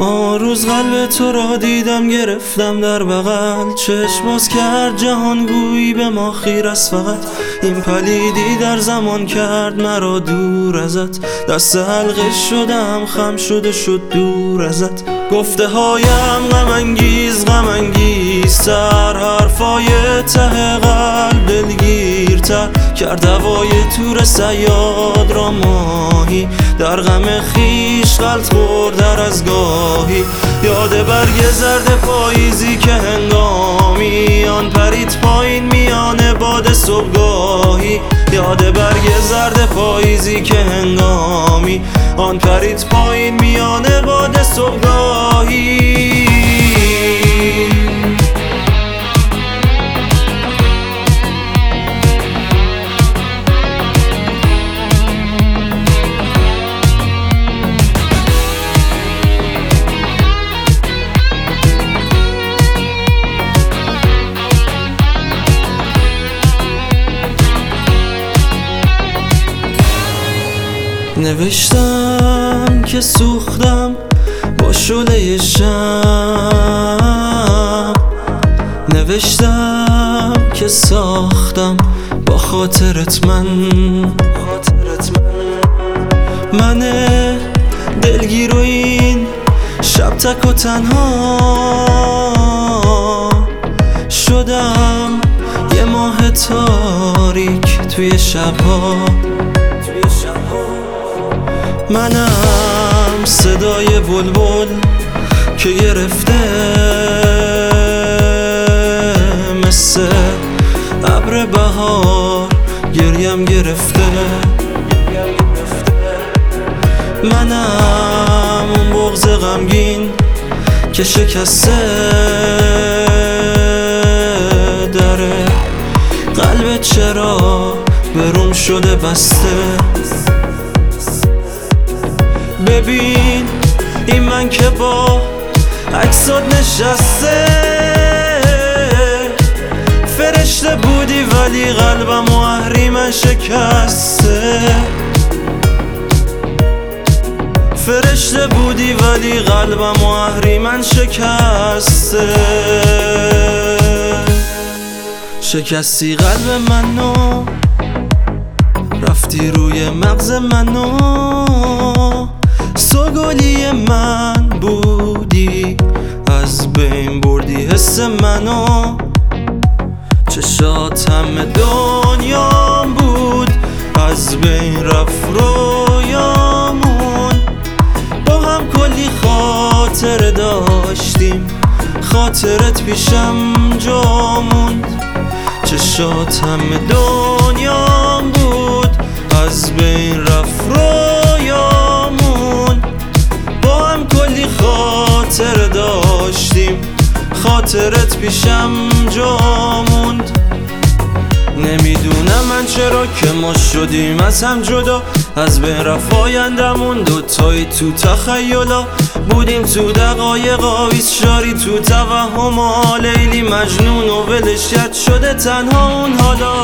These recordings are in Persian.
آن روز قلب تو را دیدم گرفتم در بغل، چشم باز کرد جهان گویی به ما خیر است فقط. این پلیدی در زمان کرد مرا دور ازت، دست حلقه شدم خم شد و شد دور ازت. گفته هایم غم انگیز غم انگیزتر، حرفای ته قلب دلگیرتر کرد هوای تور صیاد را ماهی. در غم خیش غلط خورد هر از گاهی، یاد برگ زرد پاییزی که هنگامی آن پرید پایین میان باد صبحگاهی. یاد برگ زرد پاییزی که هنگامی آن پرید پایین میان باد صبحگاهی. نوشتم که سوختم با شعله شم، نوشتم که ساختم با خاطرت من دلگیر و این شب تک و تنها شدم. یه ماه تاریک توی شبها، منم صدای بلبل که گرفته مثل ابر بهار گریم گرفته. منم اون بغض غمگین که شکسته دره قلبت چرا بروم شده بسته. ببین این من که با عکسات نشسته، فرشته بودی ولی قلبم و اهریمن شکسته. فرشته بودی ولی قلبم و اهریمن شکسته. شکستی قلب منو، رفتی روی مغز منو، سوگلی من بودی از بین بردی حس منو. چشات همه دنیام بود از بین رفت رویامون. با هم کلی خاطر داشتیم، خاطرت پیشم جاموند. چشات همه دنیام بود از بین رفت رویامون. با هم کلی خاطر داشتیم، خاطرت پیشم جاموند. نمیدونم من چرا که ما شدیم از هم جدا، از بین رفت آیندمون دوتایی تو تخیلا. بودیم تو دقایق آویز شاری تو توهم و لیلی مجنون و ولشت شده تنها اون حالا.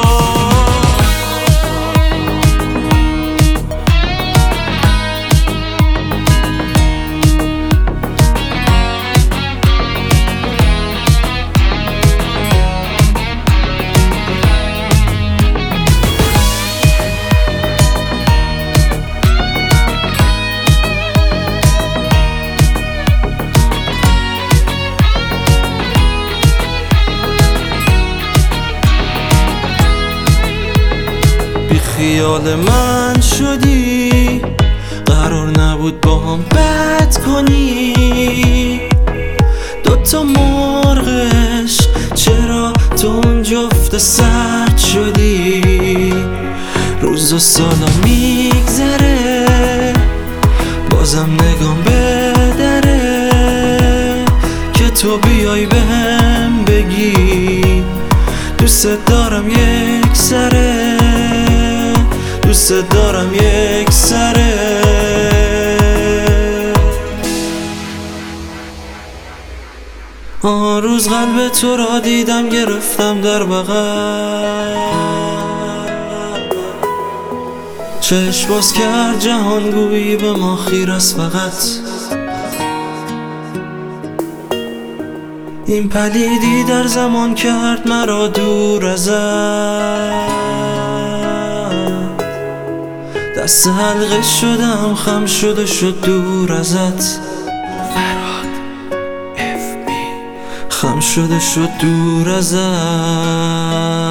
خیال من شدی، قرار نبود با هم بد کنی. دوتا مرغ عشق چرا تو اون جفت سرد شدی؟ روز و سالا میگذره بازم نگام به دره که تو بیای بهم بگی دوست دارم یک سره، دوست دارم یک سره. آن روز قلب تو را دیدم گرفتم در بغل، چشم باز کرد جهان گویی به ما خیر است فقط. این پلیدی در زمان کرد مرا دور ازت. دست حلقه شدم خم شد و شد دور ازت. خم شد و شد دور ازت.